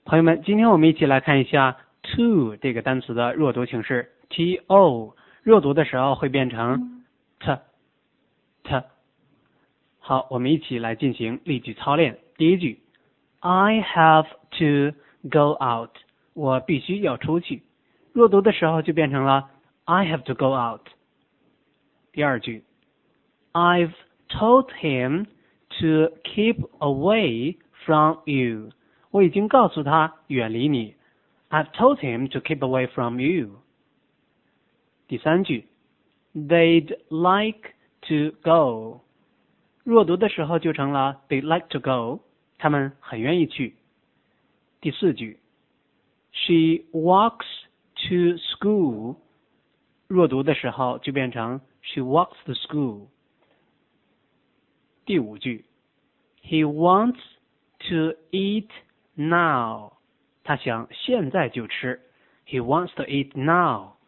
朋友们，今天我们一起来看一下 to 这个单词的弱读形式 to， 弱读的时候会变成 t。好，我们一起来进行例句操练。第一句 I have to go out， 我必须要出去，弱读的时候就变成了 I have to go out。第二句 I've told him to keep away from you， 我已经告诉他远离你。 I've told him to keep away from you。 第三句 They'd like to go， 弱读的时候就成了 They'd like to go， 他们很愿意去。第四句 She walks to school， 弱读的时候就变成 She walks to school。 第五句 He wants to eat now， 他想现在就吃。 He wants to eat now。